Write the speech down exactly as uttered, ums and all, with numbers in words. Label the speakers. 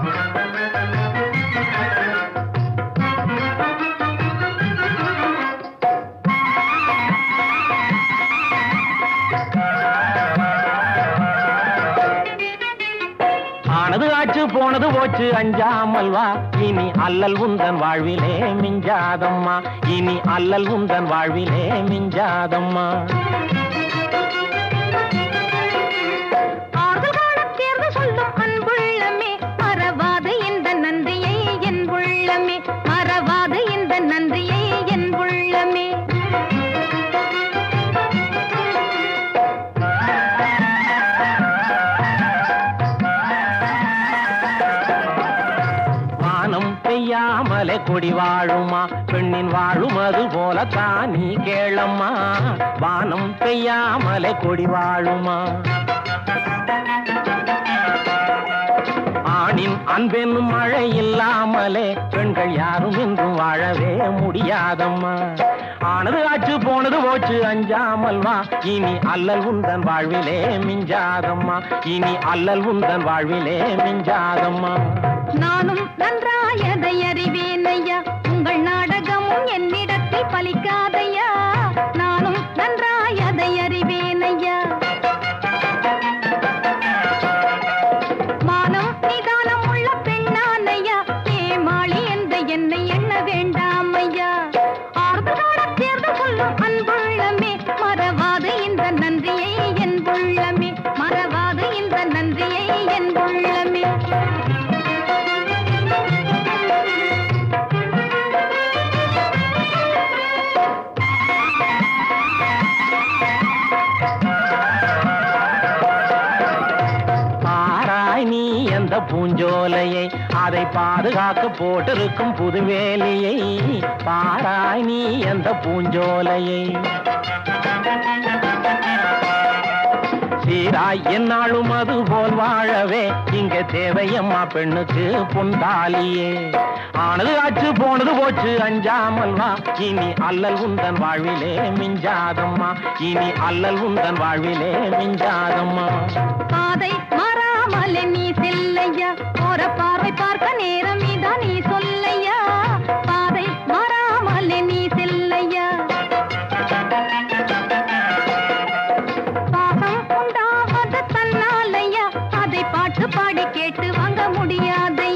Speaker 1: ஆனது ஆச்சு போனது போச்சு அஞ்சாமல் வா, இனி அல்லல் உந்தன் வாழ்விலே மிஞ்சாதம்மா, இனி அல்லல் உந்தன் வாழ்விலே மிஞ்சாதம்மா.
Speaker 2: மறவாது இந்த நன்றியை என் உள்ளமே.
Speaker 1: வானம் பெய்யாமலே கொடி வாழுமா, பெண்ணின் வாழும் அது போலத்தான் நீ கேளம்மா. வானம் பெய்யாமலே கொடி வாழுமா, ஆணின் அன்பென்னும் மழை இல்லாமலே பெண்கள் யாரும் என்றும் வாழவே முடியாதம்மா. ஆனது ஆச்சு போனது போச்சு அஞ்சாமல் வா, இனி அல்லல் உந்தன் வாழ்விலே மிஞ்சாதம்மா, இனி அல்லல் உந்தன் வாழ்விலே மிஞ்சாதம்மா.
Speaker 2: நானும் நன்றாயதை அறிவேன் ஐயா, உங்கள் நாடகமும் என்னிடத்தில் பலிக்காதையா. நானும் நன்றாயதை அறிவேன் ஐயா. மானம் நிதானம் உள்ள பெண்ணானையா, ஏமாளி என்ற என்னை எண்ண வேண்டாம் ஐயா. ஆறுதலோட சேர்ந்து சொல்லும் அன்புள்ளமே, மறவாது இந்த நன்றியை என் உள்ளமே, மறவாது இந்த நன்றியை என் உள்ளமே.
Speaker 1: நீ எந்த பூஞ்சோலையை அதை பாதுகாக்க போட்டிருக்கும் புதுவேலியை, பாராய் நீ எந்த பூஞ்சோலையை. சீராய் என்னாலும் அது போல் வாழவே இங்கே தேவையம்மா பெண்ணுக்கு பொந்தாலியே. ஆனது ஆச்சு போனது போச்சு அஞ்சாமல் வா, இனி அல்லல் உந்தன் வாழ்விலே மிஞ்சாதம்மா, இனி அல்லல் உந்தன் வாழ்விலே மிஞ்சாதம்மா.
Speaker 2: பாதை மாறாமலே நீ செல்லையா, போற பார்வை பார்க்க நேரம் இதான் நீ சொல்லையா. பாதை மாறாமலே நீ செல்லையா. பாசம் உண்டாவது தன்னாலையா, அதை பாட்டு பாடி கேட்டு வாங்க முடியாது.